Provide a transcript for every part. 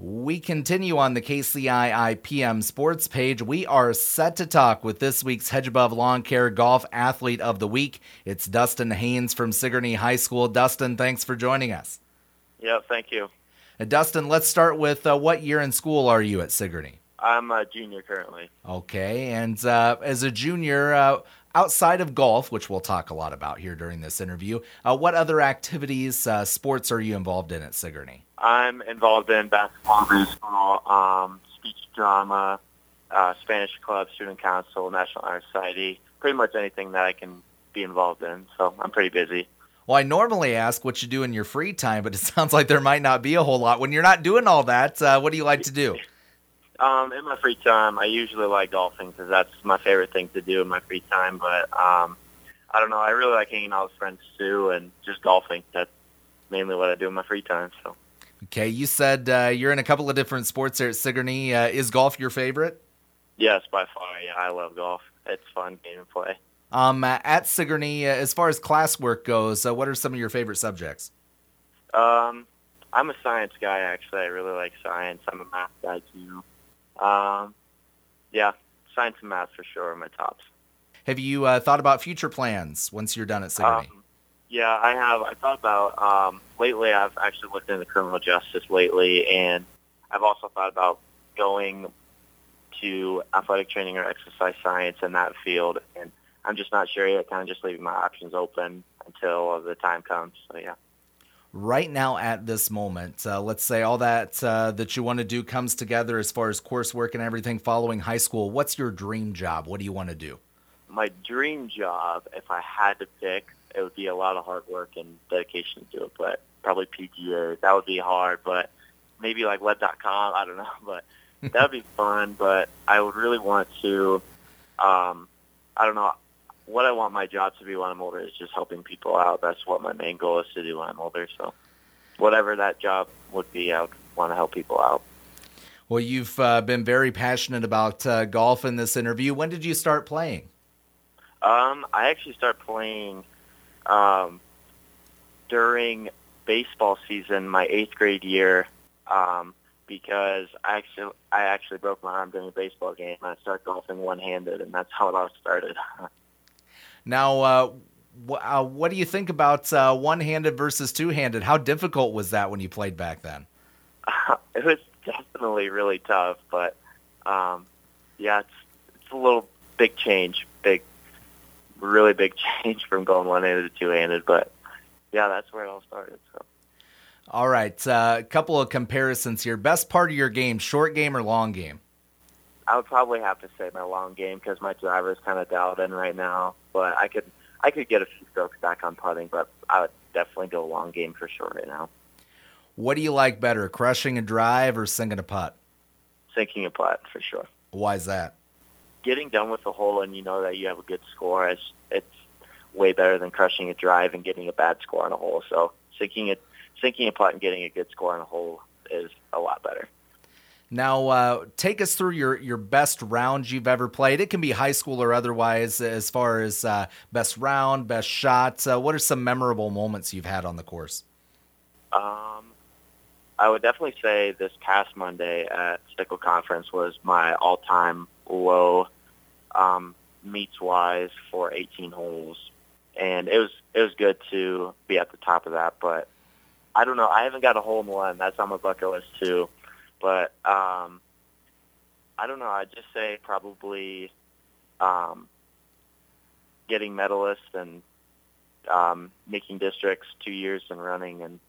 We continue on the KCII PM Sports page. We are set to talk with this week's Hedge Above Lawn Care Golf Athlete of the Week. It's Dustin Haynes from Sigourney High School. Dustin, thanks for joining us. Yeah, thank you. Dustin, let's start with what year in school are you at Sigourney? I'm a junior currently. Okay, and as a junior, outside of golf, which we'll talk a lot about here during this interview, what other activities, sports are you involved in at Sigourney? I'm involved in basketball, baseball, speech drama, Spanish club, student council, National Honor Society, pretty much anything that I can be involved in. So I'm pretty busy. Well, I normally ask what you do in your free time, but it sounds like there might not be a whole lot. When you're not doing all that, what do you like to do? In my free time, I usually like golfing because that's my favorite thing to do in my free time. But I don't know. I really like hanging out with friends too, and just golfing. That's mainly what I do in my free time. So. Okay, you said you're in a couple of different sports there at Sigourney. Is golf your favorite? Yes, by far. Yeah, I love golf. It's a fun game to play. At Sigourney, as far as classwork goes, what are some of your favorite subjects? I'm a science guy, actually. I really like science. I'm a math guy, too. Yeah, science and math for sure are my tops. Have you thought about future plans once you're done at Sigourney? Yeah, I have. I thought about, lately I've actually looked into criminal justice lately, and I've also thought about going to athletic training or exercise science in that field, and I'm just not sure yet, kind of just leaving my options open until the time comes, so yeah. Right now at this moment, let's say all that that you want to do comes together as far as coursework and everything following high school. What's your dream job? What do you want to do? My dream job, if I had to pick, it would be a lot of hard work and dedication to it, but probably PGA. That would be hard, but maybe like web.com, I don't know, but that would be fun. But I would really want to, I don't know, what I want my job to be when I'm older is just helping people out. That's what my main goal is to do when I'm older. So whatever that job would be, I would want to help people out. Well, you've been very passionate about golf in this interview. When did you start playing? I actually started playing during baseball season, my 8th grade year, because I actually broke my arm during a baseball game. I started golfing one-handed, and that's how it all started. Now, what do you think about one-handed versus two-handed? How difficult was that when you played back then? It was definitely really tough, but yeah, it's a little big change, really big change from going one-handed to two-handed, but yeah, that's where it all started. So. All right, a couple of comparisons here. Best part of your game, short game or long game? I would probably have to say my long game because my driver is kind of dialed in right now, but I could get a few strokes back on putting, but I would definitely go long game for sure right now. What do you like better, crushing a drive or sinking a putt? Sinking a putt for sure. Why is that? Getting done with the hole and you know that you have a good score, it's way better than crushing a drive and getting a bad score on a hole. So sinking a putt and getting a good score on a hole is a lot better. Now, take us through your best round you've ever played. It can be high school or otherwise, as far as best round, best shot. What are some memorable moments you've had on the course? I would definitely say this past Monday at Stickle Conference was my all-time low meets-wise for 18 holes. And it was good to be at the top of that, but I don't know. I haven't got a hole in one. That's on my bucket list too. But I don't know. I'd just say probably getting medalist and making districts 2 years in running, and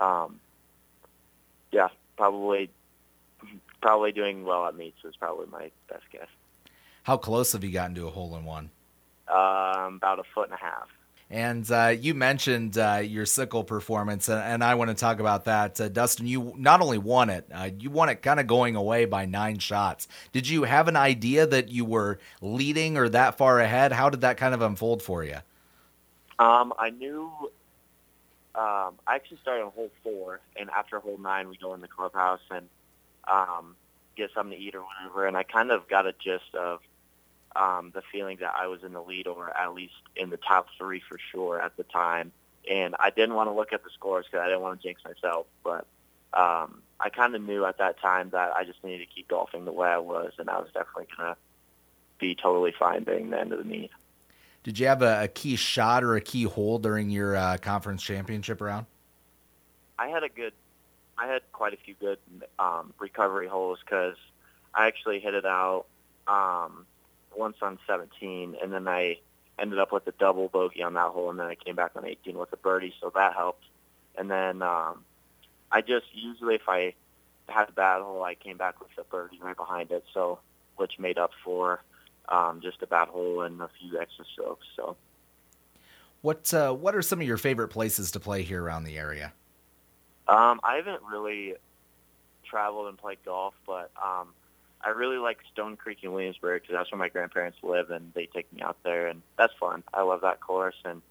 yeah, probably doing well at meets is probably my best guess. How close have you gotten to a hole in one? About 1.5 feet. And you mentioned your sickle performance, and I want to talk about that. Dustin, you not only won it, you won it kind of going away by 9 shots. Did you have an idea that you were leading or that far ahead? How did that kind of unfold for you? I knew I actually started on hole 4, and after hole 9, we go in the clubhouse and get something to eat or whatever, and I kind of got a gist of the feeling that I was in the lead or at least in the top 3 for sure at the time. And I didn't want to look at the scores because I didn't want to jinx myself. But I kind of knew at that time that I just needed to keep golfing the way I was, and I was definitely going to be totally fine being the end of the meet. Did you have a key shot or a key hole during your conference championship round? I had quite a few good recovery holes because I actually hit it out once on 17, and then I ended up with a double bogey on that hole, and then I came back on 18 with a birdie, so that helped. And then I just usually, if I had a bad hole, I came back with a birdie right behind it, so which made up for just a bad hole and a few extra strokes. So, what are some of your favorite places to play here around the area? I haven't really traveled and played golf, but I really like Stone Creek in Williamsburg because that's where my grandparents live, and they take me out there, and that's fun. I love that course, and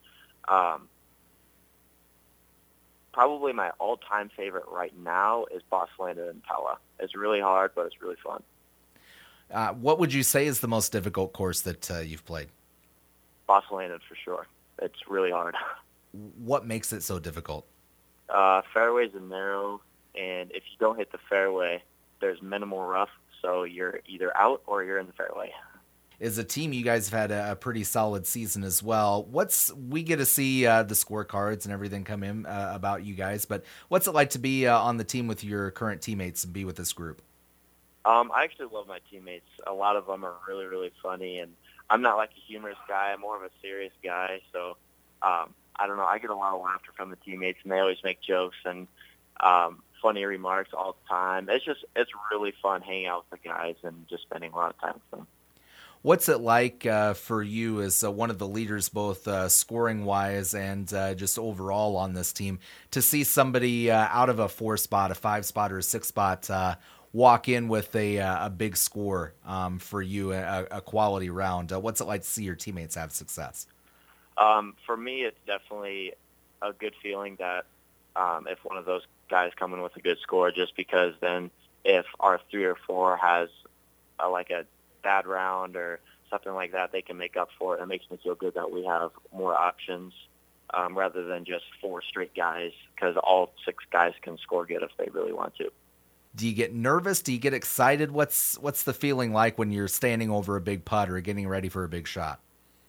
probably my all-time favorite right now is Boss Landing in Pella. It's really hard, but it's really fun. What would you say is the most difficult course that you've played? Boss Landing for sure. It's really hard. What makes it so difficult? Fairways are narrow, and if you don't hit the fairway, there's minimal rough, so you're either out or you're in the fairway. As a team, you guys have had a pretty solid season as well. We get to see the scorecards and everything come in about you guys, but what's it like to be on the team with your current teammates and be with this group? I actually love my teammates. A lot of them are really, really funny, and I'm not like a humorous guy. I'm more of a serious guy, so I don't know. I get a lot of laughter from the teammates, and they always make jokes and funny remarks all the time. It's really fun hanging out with the guys and just spending a lot of time with them. What's it like for you as one of the leaders, both scoring-wise and just overall on this team, to see somebody out of a 4-spot, a 5-spot, or a 6-spot walk in with a big score for you, a quality round? What's it like to see your teammates have success? For me, it's definitely a good feeling that if one of those guys come in with a good score, just because then if our 3 or 4 has like a bad round or something like that, they can make up for it. It makes me feel good that we have more options rather than just 4 straight guys, because all 6 guys can score good if they really want to. Do you get nervous? Do you get excited? What's the feeling like when you're standing over a big putt or getting ready for a big shot?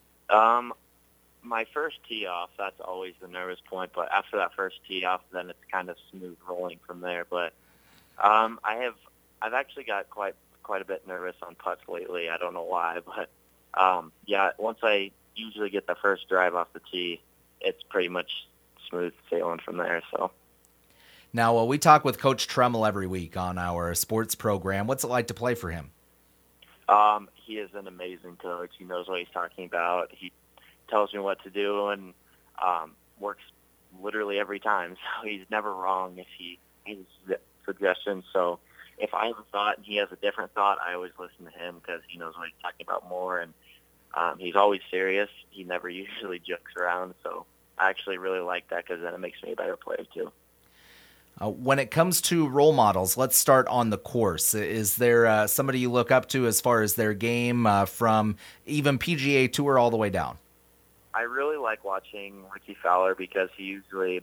My first tee off, that's always the nervous point, but after that first tee off, then it's kind of smooth rolling from there. But I've actually got quite a bit nervous on putts lately. I don't know why, but yeah, once I usually get the first drive off the tee, it's pretty much smooth sailing from there. So now we talk with Coach Tremmel every week on our sports program. What's it like to play for him? He is an amazing coach. He knows what he's talking about. He tells me what to do and works literally every time. So he's never wrong if he has suggestions. So if I have a thought and he has a different thought, I always listen to him because he knows what he's talking about more. And he's always serious. He never usually jokes around. So I actually really like that because then it makes me a better player too. When it comes to role models, let's start on the course. Is there somebody you look up to as far as their game from even PGA Tour all the way down? I really like watching Ricky Fowler because he usually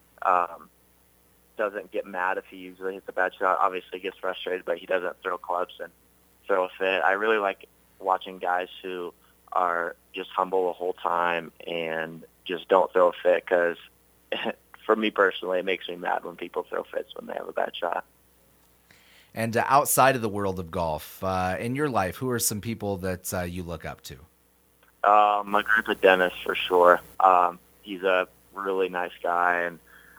doesn't get mad if he usually hits a bad shot. Obviously, he gets frustrated, but he doesn't throw clubs and throw a fit. I really like watching guys who are just humble the whole time and just don't throw a fit because for me personally, it makes me mad when people throw fits when they have a bad shot. And outside of the world of golf, in your life, who are some people that you look up to? My grandpa Dennis, for sure. He's a really nice guy, and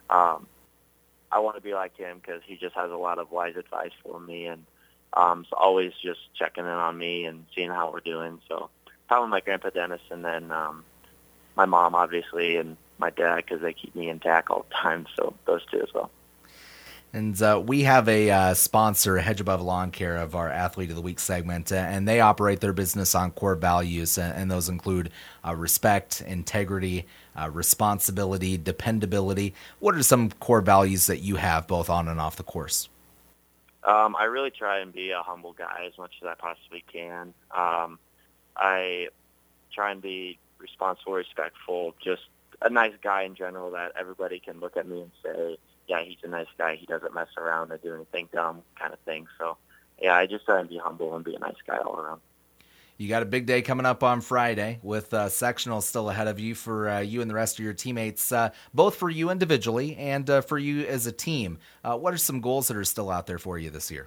I want to be like him because he just has a lot of wise advice for me, and so always just checking in on me and seeing how we're doing. So probably my grandpa Dennis, and then my mom, obviously, and my dad because they keep me intact all the time. So those 2 as well. And we have a sponsor, Hedge Above Lawn Care, of our Athlete of the Week segment, and they operate their business on core values, and those include respect, integrity, responsibility, dependability. What are some core values that you have both on and off the course? I really try and be a humble guy as much as I possibly can. I try and be responsible, respectful, just a nice guy in general that everybody can look at me and say, yeah, he's a nice guy. He doesn't mess around or do anything dumb kind of thing. So, yeah, I just try and be humble and be a nice guy all around. You got a big day coming up on Friday with sectionals still ahead of you for you and the rest of your teammates, both for you individually and for you as a team. What are some goals that are still out there for you this year?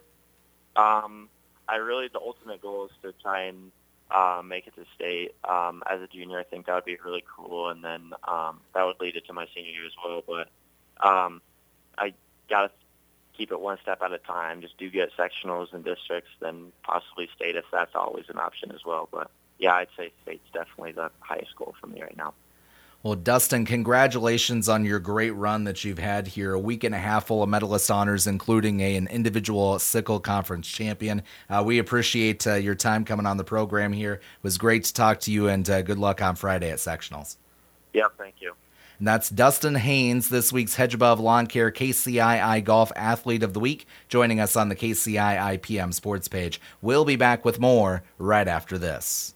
The ultimate goal is to try and make it to state. As a junior, I think that would be really cool, and then that would lead it to my senior year as well. But I got to keep it one step at a time. Just do good sectionals and districts, then possibly state if that's always an option as well. But, yeah, I'd say state's definitely the highest goal for me right now. Well, Dustin, congratulations on your great run that you've had here. A week and a half full of medalist honors, including an individual sickle conference champion. We appreciate your time coming on the program here. It was great to talk to you, and good luck on Friday at sectionals. Yeah, thank you. And that's Dustin Haynes, this week's Hedge Above Lawn Care KCII Golf Athlete of the Week, joining us on the KCII PM Sports page. We'll be back with more right after this.